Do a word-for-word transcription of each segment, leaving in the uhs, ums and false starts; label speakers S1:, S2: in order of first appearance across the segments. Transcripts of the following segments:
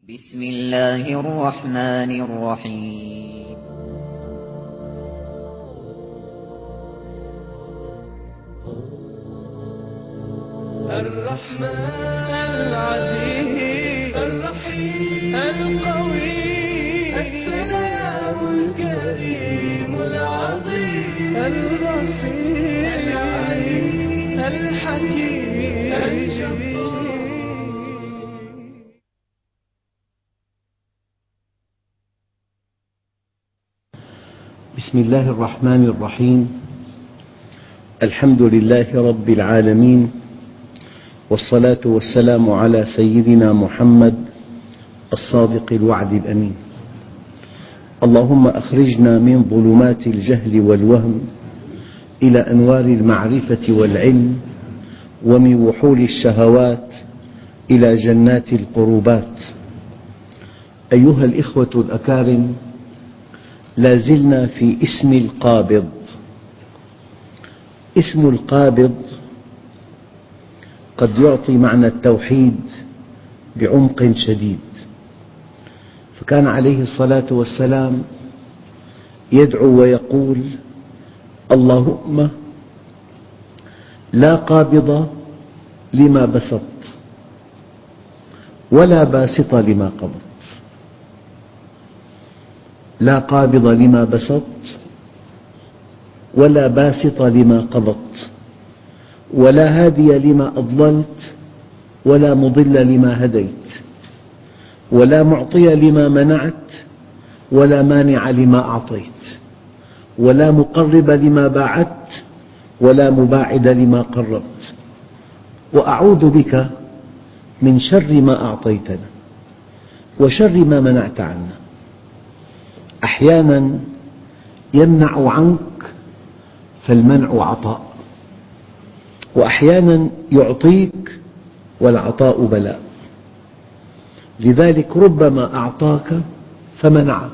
S1: بسم الله الرحمن الرحيم.
S2: الرحمن العزيز الرحيم القوي السلام الكريم العظيم البصير العليم الحكيم الجبير.
S3: بسم الله الرحمن الرحيم. الحمد لله رب العالمين، والصلاة والسلام على سيدنا محمد الصادق الوعد الأمين. اللهم أخرجنا من ظلمات الجهل والوهم إلى أنوار المعرفة والعلم، ومن وحول الشهوات إلى جنات القربات. أيها الإخوة الأكارم، لا زلنا في اسم القابض. اسم القابض قد يعطي معنى التوحيد بعمق شديد، فكان عليه الصلاة والسلام يدعو ويقول: اللهم لا قابض لما بسطت ولا باسط لما قبضت. لا قابض لما بسطت ولا باسط لما قبضت، ولا هادي لما أضللت ولا مضل لما هديت، ولا معطي لما منعت ولا مانع لما أعطيت، ولا مقرب لما باعدت ولا مباعد لما قربت. وأعوذ بك من شر ما أعطيتنا وشر ما منعت عنا. أحيانا يمنع عنك فالمنع عطاء، وأحيانا يعطيك والعطاء بلاء. لذلك ربما أعطاك فمنعك،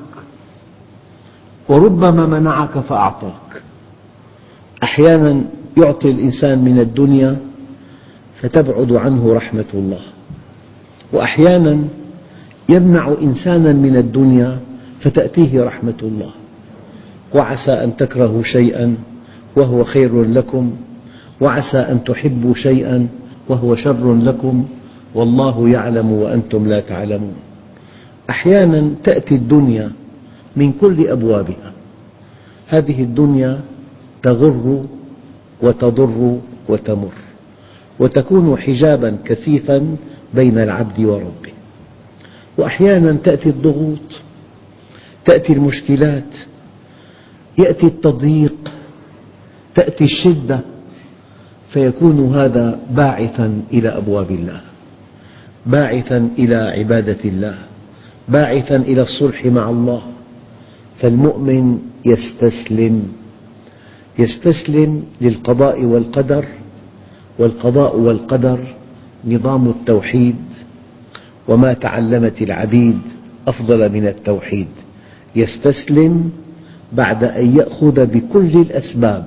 S3: وربما منعك فأعطاك. أحيانا يعطي الإنسان من الدنيا فتبعد عنه رحمة الله، وأحيانا يمنع إنسانا من الدنيا فتأتيه رحمة الله. وعسى أن تكرهوا شيئا وهو خير لكم، وعسى أن تحبوا شيئا وهو شر لكم، والله يعلم وأنتم لا تعلمون. أحيانا تأتي الدنيا من كل أبوابها. هذه الدنيا تغر وتضر وتمر، وتكون حجابا كثيفا بين العبد وربه. وأحيانا تأتي الضغوط، تأتي المشكلات، يأتي التضييق، تأتي الشدة، فيكون هذا باعثا إلى أبواب الله، باعثا إلى عبادة الله، باعثا إلى الصلح مع الله. فالمؤمن يستسلم يستسلم للقضاء والقدر، والقضاء والقدر نظام التوحيد، وما تعلمت العبيد أفضل من التوحيد. يستسلم بعد أن يأخذ بكل الأسباب،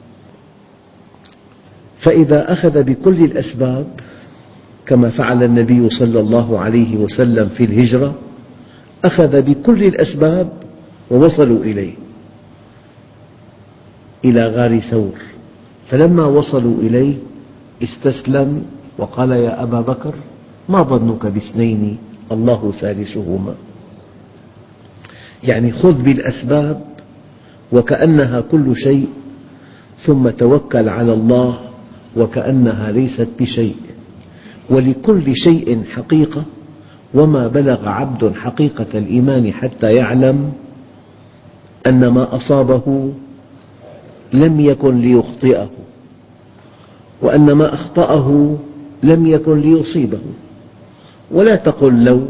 S3: فإذا أخذ بكل الأسباب كما فعل النبي صلى الله عليه وسلم في الهجرة، أخذ بكل الأسباب ووصلوا إليه إلى غار ثور. فلما وصلوا إليه استسلم وقال: يا أبا بكر، ما ظنك باثنين الله ثالثهما. يعني خذ بالأسباب وكأنها كل شيء، ثم توكل على الله وكأنها ليست بشيء. ولكل شيء حقيقة، وما بلغ عبد حقيقة الإيمان حتى يعلم أن ما أصابه لم يكن ليخطئه، وأن ما أخطأه لم يكن ليصيبه. ولا تقل لو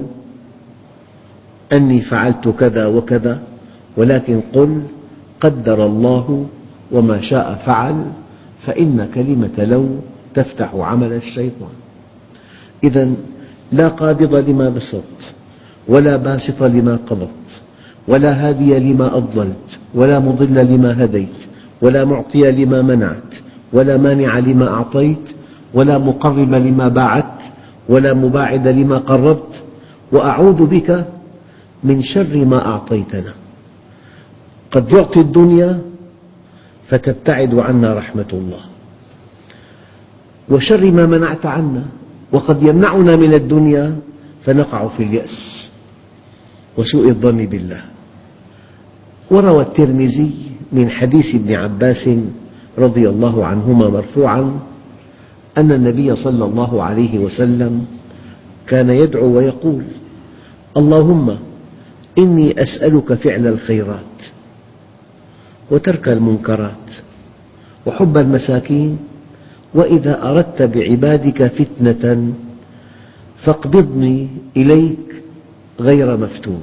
S3: أني فعلت كذا وكذا، ولكن قل قدر الله وما شاء فعل، فإن كلمة لو تفتح عمل الشيطان. إذن لا قابض لما بسطت ولا باسط لما قبضت، ولا هادي لما أضللت ولا مضل لما هديت، ولا معطي لما منعت ولا مانع لما أعطيت، ولا مقرب لما باعدت ولا مباعد لما قربت، وأعوذ بك من شر ما أعطيتنا. قد يعطي الدنيا فتبتعد عنا رحمة الله، وشر ما منعت عنا، وقد يمنعنا من الدنيا فنقع في اليأس وسوء الظن بالله. وروى الترمذي من حديث ابن عباس رضي الله عنهما مرفوعا أن النبي صلى الله عليه وسلم كان يدعو ويقول: اللهم إني أسألك فعل الخيرات وترك المنكرات وحب المساكين، وإذا أردت بعبادك فتنة فاقبضني إليك غير مفتون.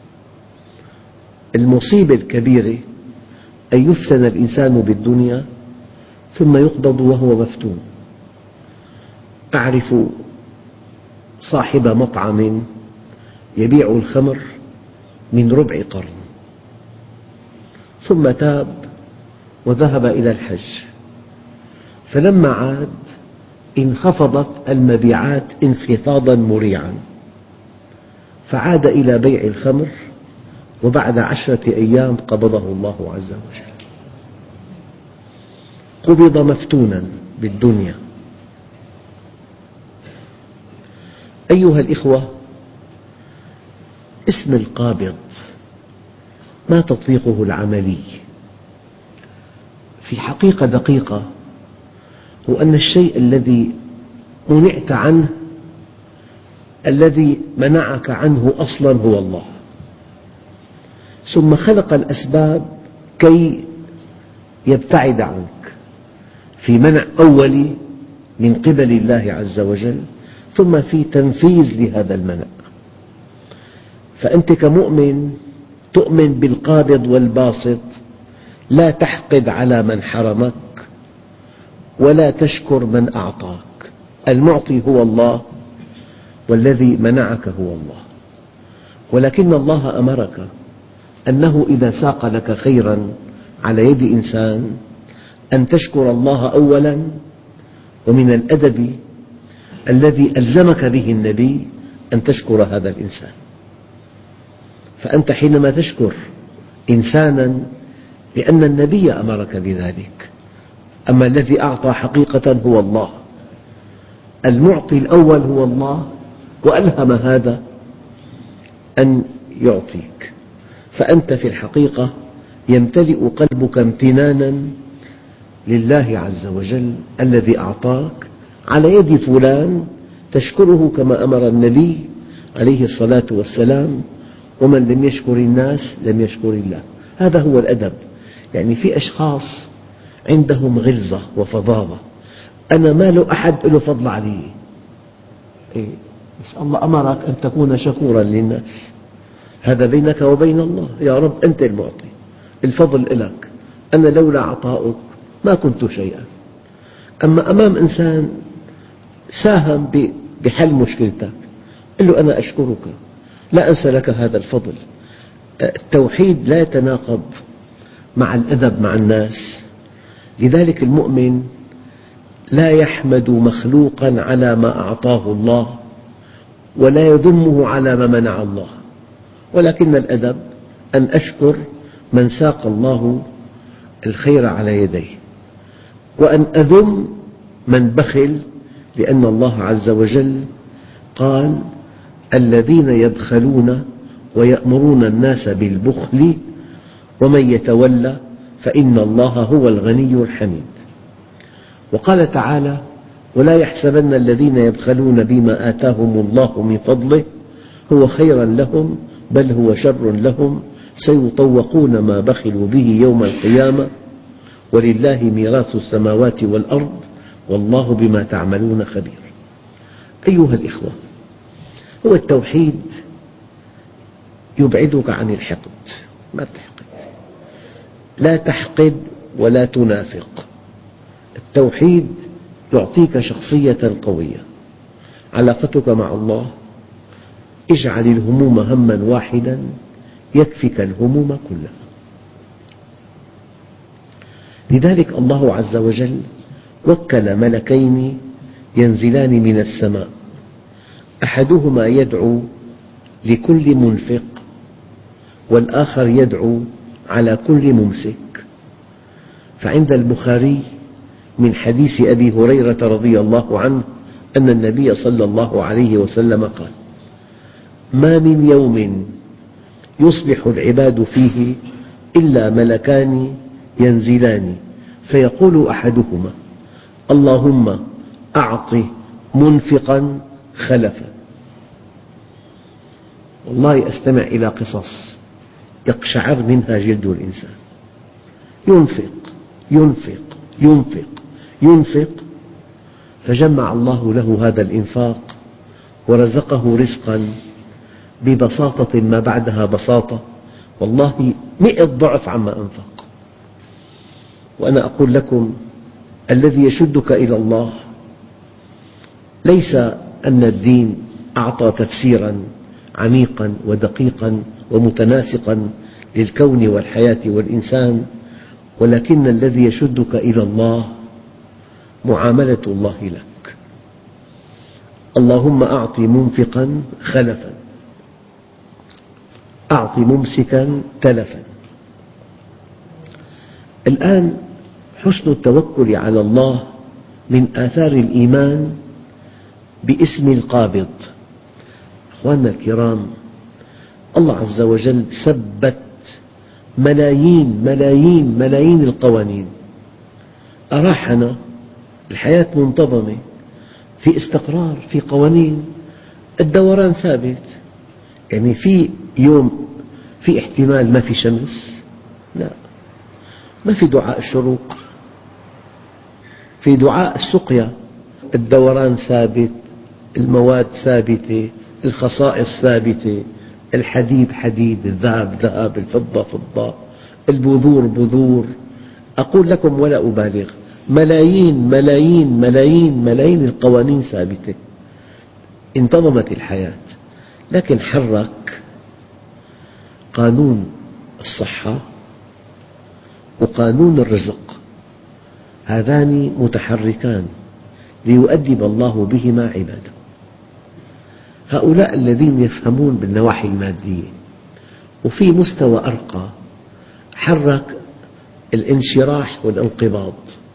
S3: المصيبة الكبيرة أن يفتن الإنسان بالدنيا ثم يقبض وهو مفتون. أعرف صاحب مطعم يبيع الخمر من ربع قرن، ثم تاب وذهب إلى الحج، فلما عاد انخفضت المبيعات انخفاضا مريعا، فعاد إلى بيع الخمر، وبعد عشرة أيام قبضه الله عز وجل. قبض مفتونا بالدنيا. أيها الإخوة، اسم القابض ما تطبيقه العملي؟ في حقيقة دقيقة هو أن الشيء الذي منعت عنه، الذي منعك عنه أصلا هو الله، ثم خلق الأسباب كي يبتعد عنك، في منع أولي من قبل الله عز وجل، ثم في تنفيذ لهذا المنع. فأنت كمؤمن تؤمن بالقابض والباسط، لا تحقد على من حرمك ولا تشكر من أعطاك. المعطي هو الله، والذي منعك هو الله، ولكن الله أمرك أنه إذا ساق لك خيرا على يد إنسان أن تشكر الله أولا، ومن الأدب الذي ألزمك به النبي أن تشكر هذا الإنسان. فأنت حينما تشكر إنسانا لأن النبي أمرك بذلك، أما الذي أعطى حقيقة هو الله. المعطي الأول هو الله، وألهم هذا أن يعطيك، فأنت في الحقيقة يمتلئ قلبك امتنانا لله عز وجل الذي أعطاك على يد فلان، تشكره كما أمر النبي عليه الصلاة والسلام: ومن لم يشكر الناس لم يشكر الله. هذا هو الأدب. يعني في أشخاص عندهم غلظة وفظاظة، أنا ما له أحد له فضل علي، إيه؟ بس الله أمرك أن تكون شكورا للناس، هذا بينك وبين الله. يا رب أنت المعطي، الفضل لك، أنا لولا عطاؤك ما كنت شيئا. أما أمام إنسان ساهم بحل مشكلتك، قل له أنا أشكرك، لا أنسى لك هذا الفضل. التوحيد لا يتناقض مع الأدب مع الناس. لذلك المؤمن لا يحمد مخلوقا على ما أعطاه الله، ولا يذمه على ما منع الله، ولكن الأدب أن أشكر من ساق الله الخير على يديه، وأن أذم من بخل، لأن الله عز وجل قال: الذين يبخلون ويأمرون الناس بالبخل ومن يتولى فإن الله هو الغني الحميد. وقال تعالى: ولا يحسبن الذين يبخلون بما آتاهم الله من فضله هو خيرا لهم بل هو شر لهم سيطوقون ما بخلوا به يوم القيامة ولله ميراث السماوات والأرض والله بما تعملون خبير. أيها الإخوة، هو التوحيد يبعدك عن الحقد، ما تحقد، لا تحقد ولا تنافق. التوحيد يعطيك شخصية قوية. علاقتك مع الله: اجعل الهموم هما واحدا يكفك الهموم كلها. لذلك الله عز وجل وكل ملكين ينزلان من السماء، أحدهما يدعو لكل منفق، والآخر يدعو على كل ممسك. فعند البخاري من حديث أبي هريرة رضي الله عنه أن النبي صلى الله عليه وسلم قال: ما من يوم يصبح العباد فيه إلا ملكان ينزلان فيقول أحدهما: اللهم أعط منفقا خلفا. والله أستمع إلى قصص يقشعر منها جلد الإنسان. ينفق ينفق ينفق ينفق فجمع الله له هذا الإنفاق ورزقه رزقا ببساطة ما بعدها بساطة، والله مئة ضعف عما أنفق. وأنا أقول لكم: الذي يشدك إلى الله ليس أن الدين أعطى تفسيرا عميقا ودقيقا ومتناسقا للكون والحياة والإنسان، ولكن الذي يشدك إلى الله معاملة الله لك. اللهم أعط منفقا خلفا، أعط ممسكا تلفا. الآن حسن التوكل على الله من آثار الإيمان باسم القابض. أخواننا الكرام، الله عز وجل ثبت ملايين ملايين ملايين القوانين، أراحنا، الحياة منتظمة، في استقرار، في قوانين، الدوران ثابت. يعني في يوم في احتمال ما في شمس؟ لا، ما في دعاء الشروق، في دعاء السقيا. الدوران ثابت، المواد ثابتة، الخصائص ثابتة، الحديد حديد، الذهب ذهب، الفضة فضة، البذور بذور. أقول لكم ولا أبالغ، ملايين ملايين ملايين ملايين القوانين ثابتة، انتظمت الحياة. لكن حرك قانون الصحة وقانون الرزق، هذان متحركان ليؤدب الله بهما عباده. هؤلاء الذين يفهمون بالنواحي المادية، وفي مستوى أرقى حرك الانشراح والانقباض،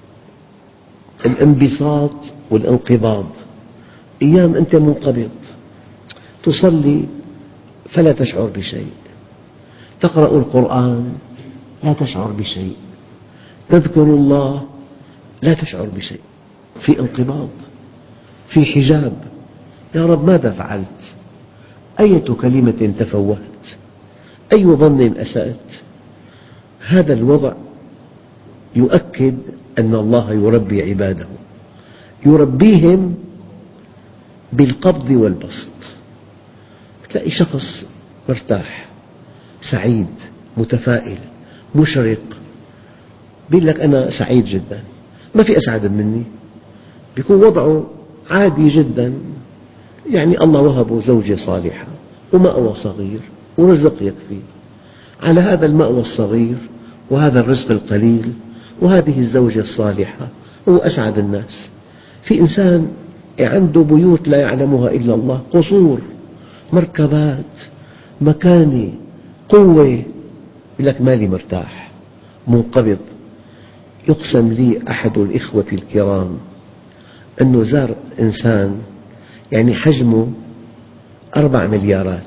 S3: الانبساط والانقباض. أيام أنت منقبض، تصلي فلا تشعر بشيء، تقرأ القرآن لا تشعر بشيء، تذكر الله لا تشعر بشيء، في انقباض، في حجاب. يا رب ماذا فعلت؟ أية كلمة تفوهت؟ أي ظن أسأت؟ هذا الوضع يؤكد أن الله يربي عباده، يربيهم بالقبض والبسط. تلاقي شخص مرتاح، سعيد، متفائل، مشرق، يقول لك أنا سعيد جدا، ما في أسعد مني. يكون وضعه عادي جدا، يعني الله وهبه زوجة صالحة ومأوى صغير ورزق يكفي. على هذا المأوى الصغير وهذا الرزق القليل وهذه الزوجة الصالحة هو أسعد الناس. في إنسان عنده بيوت لا يعلمها إلا الله، قصور، مركبات، مكانة، قوة، يقول لك مالي مرتاح، منقبض. يقسم لي أحد الإخوة الكرام أنه زار إنسان يعني حجمه أربع مليارات،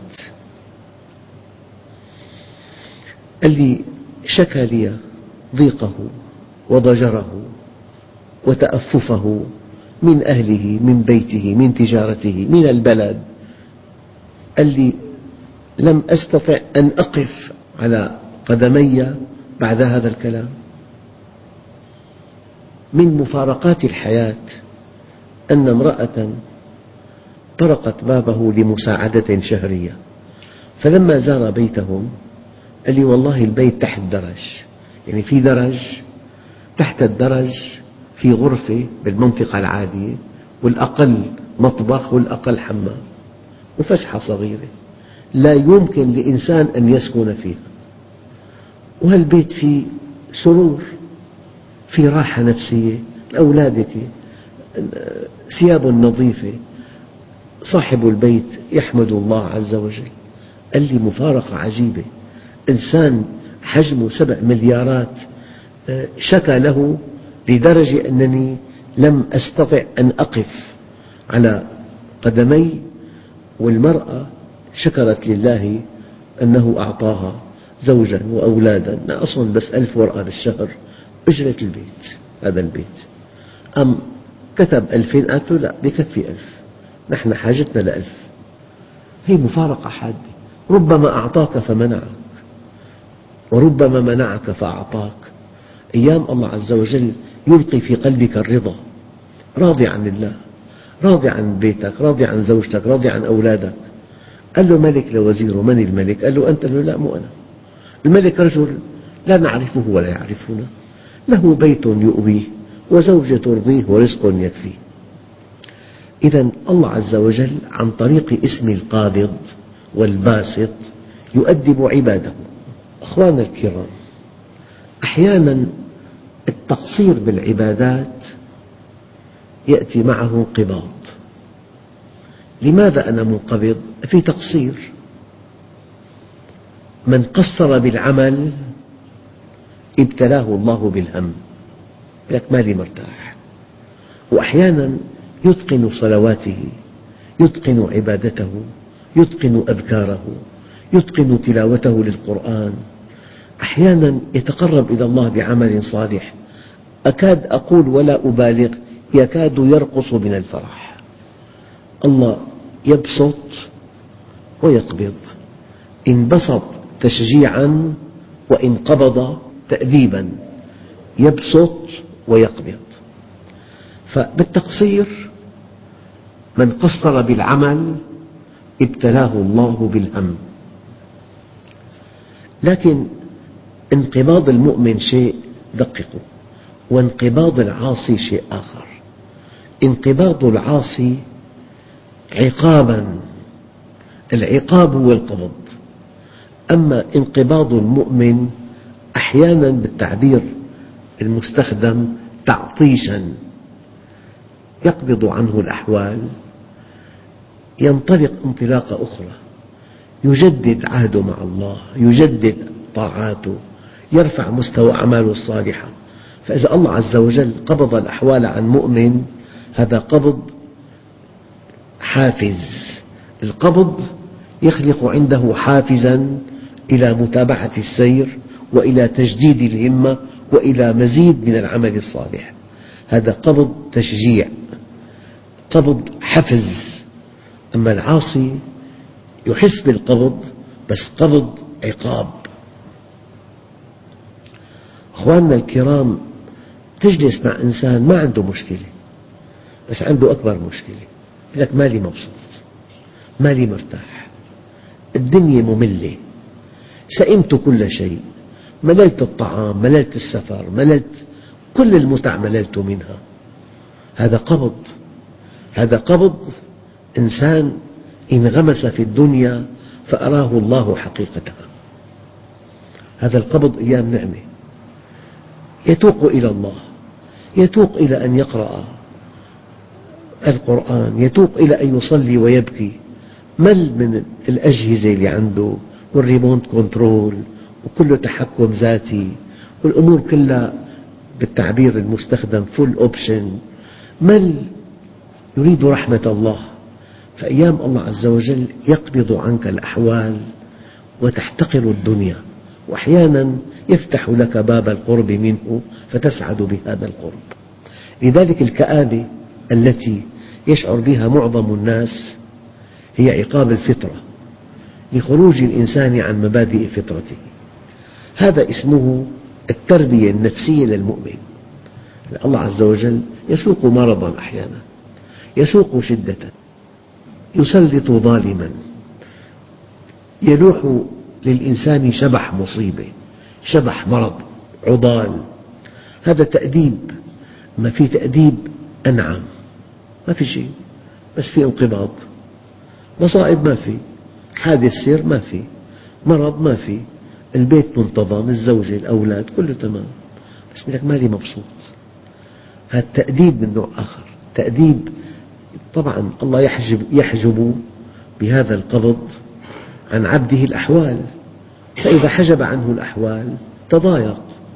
S3: قال لي شكى لي ضيقه وضجره وتأففه من أهله، من بيته، من تجارته، من البلد. قال لي لم أستطع أن أقف على قدمي بعد هذا الكلام. من مفارقات الحياة أن امرأة طرقت بابه لمساعدة شهرية، فلما زار بيتهم قال لي والله البيت تحت درج، يعني في درج، تحت الدرج في غرفة بالمنطقة العالية، والأقل مطبخ والأقل حمام وفسحة صغيرة، لا يمكن لإنسان أن يسكن فيها. وهالبيت فيه سرور، في راحة نفسية، أولادك، ثياب نظيفة، صاحب البيت يحمد الله عز وجل. قال لي مفارقة عجيبة، إنسان حجمه سبع مليارات شكى له لدرجة أنني لم أستطع أن أقف على قدمي، والمرأة شكرت لله أنه أعطاها زوجا وأولادا، أصلا بس ألف ورقة بالشهر أجرة البيت، هذا البيت. أم كتب ألفين، قالت له لا بكفي ألف، نحن حاجتنا لألف. هي مفارقة حادة، ربما أعطاك فمنعك، وربما منعك فأعطاك. أيام الله عز وجل يلقي في قلبك الرضا، راضي عن الله، راضي عن بيتك، راضي عن زوجتك، راضي عن أولادك. قال له ملك لوزيره: من الملك؟ قال له أنت. قال له لا، مو أنا. الملك رجل لا نعرفه ولا يعرفنا، له بيت يؤويه وزوجة ترضيه ورزق يكفيه. إذا الله عز وجل عن طريق اسم القابض والباسط يؤدب عباده. أخواننا الكرام، أحيانا التقصير بالعبادات يأتي معه انقباض. لماذا أنا منقبض؟ في تقصير. من قصر بالعمل ابتلاه الله بالهم، لك مالي مرتاح. وأحيانا يتقن صلواته، يتقن عبادته، يتقن أذكاره، يتقن تلاوته للقرآن، أحيانا يتقرب إلى الله بعمل صالح، أكاد أقول ولا أبالغ يكاد يرقص من الفرح. الله يبسط ويقبض، إن بسط تشجيعا وإن قبض تأديبا، يبسط ويقبض. فبالتقصير من قصر بالعمل ابتلاه الله بالهم. لكن انقباض المؤمن شيء، دققوا، وانقباض العاصي شيء آخر. انقباض العاصي عقابا، العقاب هو القبض. أما انقباض المؤمن أحيانا بالتعبير المستخدم تعطيشا، يقبض عنه الأحوال، ينطلق انطلاقة أخرى، يجدد عهده مع الله، يجدد طاعاته، يرفع مستوى أعماله الصالحة. فإذا الله عز وجل قبض الأحوال عن مؤمن، هذا قبض حافز. القبض يخلق عنده حافزا إلى متابعة السير وإلى تجديد الهمة وإلى مزيد من العمل الصالح. هذا قبض تشجيع، قبض حفز. أما العاصي يحس بالقبض بس قبض عقاب. أخواننا الكرام، تجلس مع إنسان ما عنده مشكلة بس عنده أكبر مشكلة، يقول لك مالي مبسوط، مالي مرتاح، الدنيا مملة، سئمت كل شيء، مللت الطعام، مللت السفر، مللت كل المتع، مللت منها. هذا قبض، هذا قبض إنسان انغمس في الدنيا فأراه الله حقيقتها. هذا القبض أيام نعمة، يتوق إلى الله، يتوق إلى أن يقرأ القرآن، يتوق إلى أن يصلي ويبكي، مل من الأجهزة اللي عنده والريموت كنترول وكله تحكم ذاتي والأمور كلها بالتعبير المستخدم فول أوبشن، مل، يريد رحمة الله. فأيام الله عز وجل يقبض عنك الأحوال وتحتقر الدنيا، وأحيانا يفتح لك باب القرب منه فتسعد بهذا القرب. لذلك الكآبة التي يشعر بها معظم الناس هي عقاب الفطرة لخروج الإنسان عن مبادئ فطرته. هذا اسمه التربية النفسية للمؤمن. الله عز وجل يسوق مرضا أحيانا، يسوق شدة، يسلط ظالما، يلوح للإنسان شبح مصيبة، شبح مرض، عضال. هذا تأديب. ما في تأديب أنعم، ما في شيء، بس في انقباض. مصائب ما في، حادث سير ما في، مرض ما في، البيت منتظم، الزوجة، الأولاد، كله تمام، بس لك مالي مبسوط. هذا تأديب من نوع آخر، تأديب. طبعا الله يحجب, يحجب بهذا القبض عن عبده الأحوال، فإذا حجب عنه الأحوال تضايق.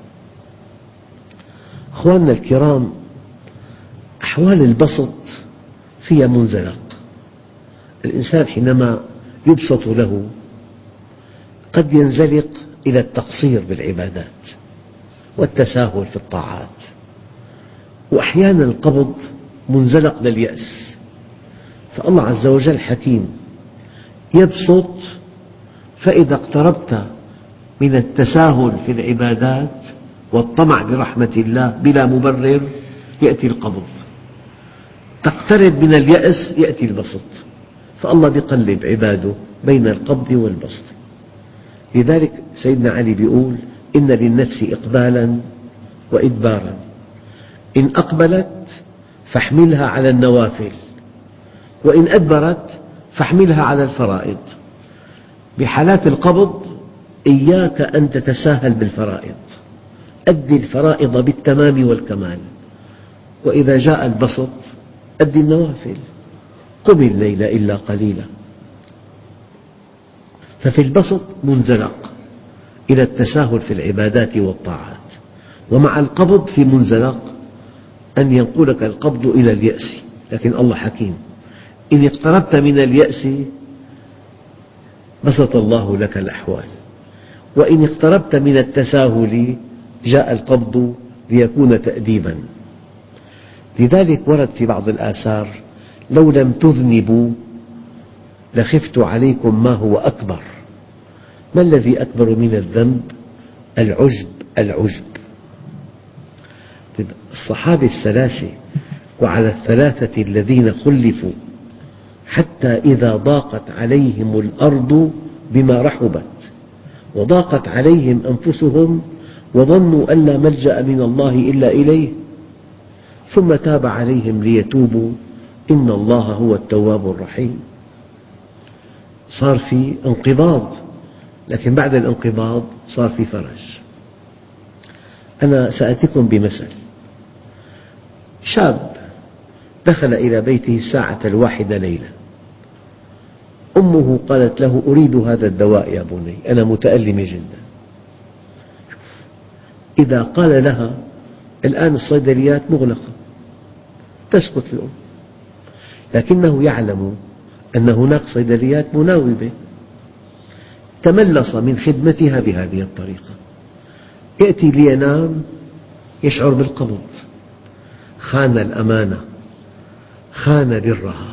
S3: أخواننا الكرام، أحوال البسط فيها منزلق. الإنسان حينما يبسط له قد ينزلق إلى التقصير بالعبادات والتساهل في الطاعات، وأحيانا القبض منزلق لليأس. فالله عز وجل حكيم، يبسط فإذا اقتربت من التساهل في العبادات والطمع برحمة الله بلا مبرر يأتي القبض، تقترب من اليأس يأتي البسط. فالله يقلب عباده بين القبض والبسط. لذلك سيدنا علي يقول: إن للنفس إقبالا وإدبارا، إن أقبلت فاحملها على النوافل، وإن أدبرت فاحملها على الفرائض. بحالات القبض إياك أن تتساهل بالفرائض، أدي الفرائض بالتمام والكمال، وإذا جاء البسط أدي النوافل، قم الليل إلا قليلا. ففي البسط منزلق إلى التساهل في العبادات والطاعات، ومع القبض في منزلق أن ينقلك القبض إلى اليأس. لكن الله حكيم، إن اقتربت من اليأس بسط الله لك الأحوال، وإن اقتربت من التساهل جاء القبض ليكون تأديبا. لذلك ورد في بعض الآثار: لو لم تذنبوا لخفت عليكم ما هو أكبر. ما الذي أكبر من الذنب؟ العجب. العجب. الصحابة الثلاثة وعلى الثلاثة الذين خلفوا حتى إذا ضاقت عليهم الأرض بما رحبت وضاقت عليهم أنفسهم وظنوا أن لا ملجأ من الله إلا إليه ثم تاب عليهم ليتوبوا إن الله هو التواب الرحيم. صار في انقباض، لكن بعد الانقباض صار في فرج. أنا سأتيكم بمثل. شاب دخل إلى بيته الساعة الواحدة ليلا، أمه قالت له: أريد هذا الدواء يا بني، أنا متألمة جدا. إذا قال لها: الآن الصيدليات مغلقة، تسكت الأم، لكنه يعلم أن هناك صيدليات مناوبة. تملص من خدمتها بهذه الطريقة. يأتي لينام يشعر بالقبض، خان الأمانة، خان برها.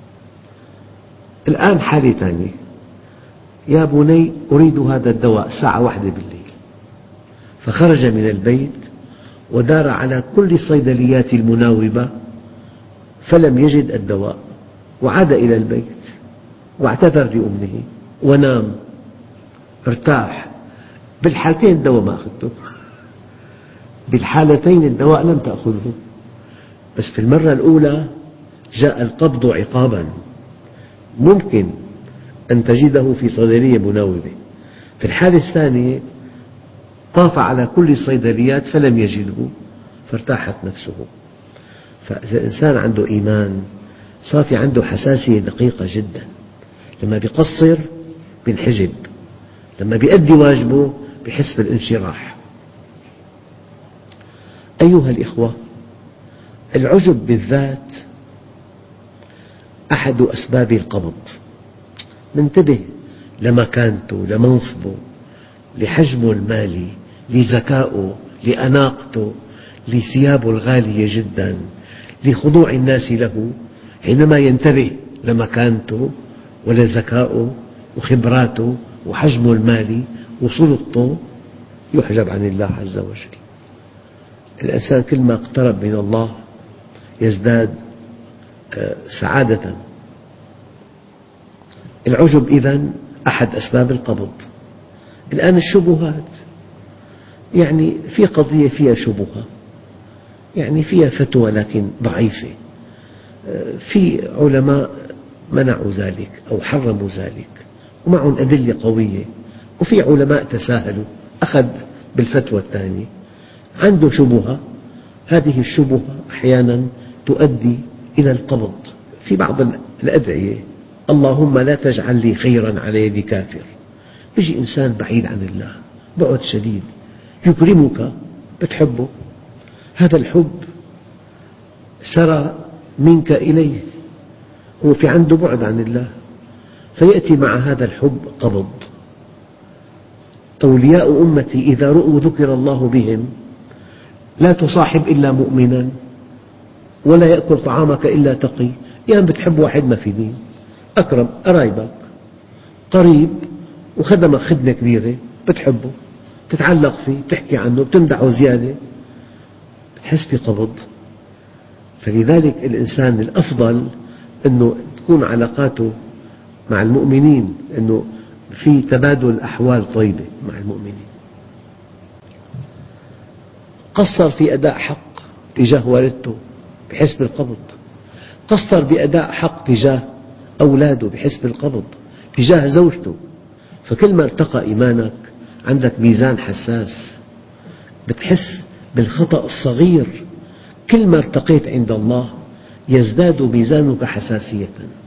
S3: الآن حالة ثانية: يا بني أريد هذا الدواء الساعة واحدة بالليل. فخرج من البيت ودار على كل الصيدليات المناوبة فلم يجد الدواء، وعاد إلى البيت واعتذر لأمه ونام، ارتاح. بالحالتين الدواء ما أخذته، بالحالتين الدواء لم تأخذه، بس في المرة الأولى جاء القبض عقابا. ممكن أن تجده في صيدلية مناوبة، في الحالة الثانية طاف على كل الصيدليات فلم يجده فارتاحت نفسه. فإذا الإنسان عنده إيمان صار في عنده حساسية دقيقة جدا، لما يقصر ينحجب، لما يؤدي واجبه يحس بالانشراح. أيها الإخوة، العجب بالذات أحد أسباب القبض. ننتبه لمكانته، لمنصبه، لحجمه المالي، لذكائه، لأناقته، لثيابه الغالية جدا، لخضوع الناس له. حينما ينتبه لمكانته ولذكائه وخبراته وحجمه المالي وسلطته يحجب عن الله عز وجل. الإنسان كلما اقترب من الله يزداد سعادة. العجب إذن أحد أسباب القبض. الآن الشبهات، يعني في قضية فيها شبهة، يعني فيها فتوى لكن ضعيفة، في علماء منعوا ذلك أو حرموا ذلك ومعهم أدلة قوية، وفي علماء تساهلوا أخذ بالفتوى الثانية، عنده شبهة. هذه الشبهة أحيانا تؤدي إلى القبض. في بعض الأدعية اللهم لا تجعل لي خيرا على يد كافر. يجي إنسان بعيد عن الله بعد شديد يكرمك بتحبه، هذا الحب سرى منك إليه، هو في عنده بعد عن الله، فيأتي مع هذا الحب قبض. أولياء أمتي إذا رؤوا ذكر الله بهم لا تصاحب إلا مؤمنا ولا يأكل طعامك إلا تقي. يعني بتحب واحد ما في دين، أكرم قرايبك قريب وخدمك خدمة كبيرة بتحبه، تتعلق فيه، بتحكي عنه، بتمدحه زيادة، بتحس بقبض. فلذلك الإنسان الأفضل أنه تكون علاقاته مع المؤمنين أنه في تبادل أحوال طيبة مع المؤمنين. قصر في أداء حق تجاه والدته بحس بالقبض، قصر بأداء حق تجاه أولاده بحس بالقبض، تجاه زوجته. فكل ما ارتقى إيمانك عندك ميزان حساس، بتحس بالخطأ الصغير. كل ما ارتقيت عند الله يزداد ميزانك حساسية.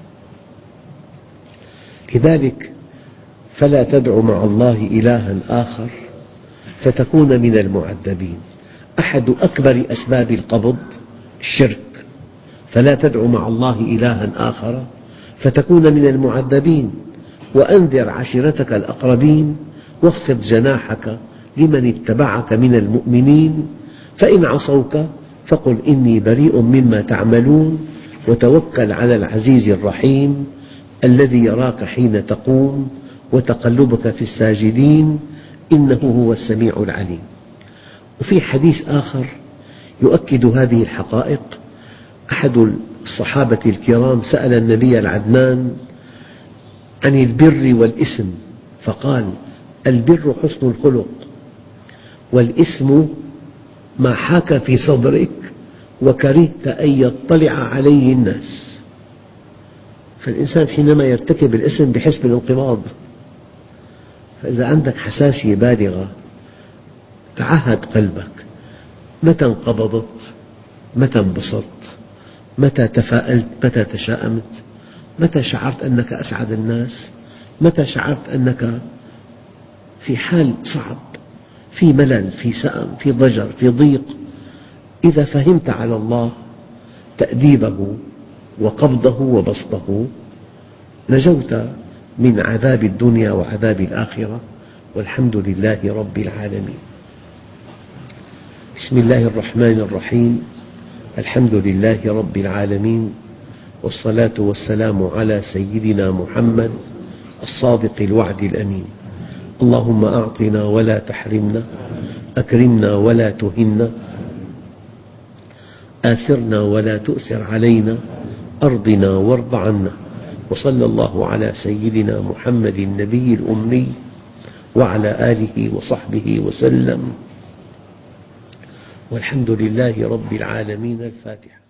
S3: لذلك فلا تدع مع الله إلها آخر فتكون من المعذبين. أحد أكبر أسباب القبض الشرك، فلا تدع مع الله إلها آخر فتكون من المعذبين. وأنذر عشيرتك الأقربين واخفض جناحك لمن اتبعك من المؤمنين فإن عصوك فقل إني بريء مما تعملون وتوكل على العزيز الرحيم الذي يراك حين تقوم وتقلبك في الساجدين إنه هو السميع العليم. وفي حديث آخر يؤكد هذه الحقائق. أحد الصحابة الكرام سأل النبي العدنان عن البر والإثم فقال: البر حسن الخلق، والإثم ما حاك في صدرك وكرهت أن يطلع عليه الناس. فالإنسان حينما يرتكب الإثم يحس بالانقباض. فإذا عندك حساسية بالغة تعهد قلبك، متى انقبضت؟ متى انبسطت؟ متى تفاءلت؟ متى تشاءمت؟ متى شعرت أنك أسعد الناس؟ متى شعرت أنك في حال صعب، في ملل، في سأم، في ضجر، في ضيق؟ إذا فهمت على الله تأديبه وقبضه وبسطه نجوت من عذاب الدنيا وعذاب الآخرة، والحمد لله رب العالمين. بسم الله الرحمن الرحيم. الحمد لله رب العالمين، والصلاة والسلام على سيدنا محمد الصادق الوعد الأمين. اللهم أعطنا ولا تحرمنا، أكرمنا ولا تهنا، آثرنا ولا تؤثر علينا، أرضنا وارض عنا. وصلى الله على سيدنا محمد النبي الأمي وعلى آله وصحبه وسلم، والحمد لله رب العالمين. الفاتحة.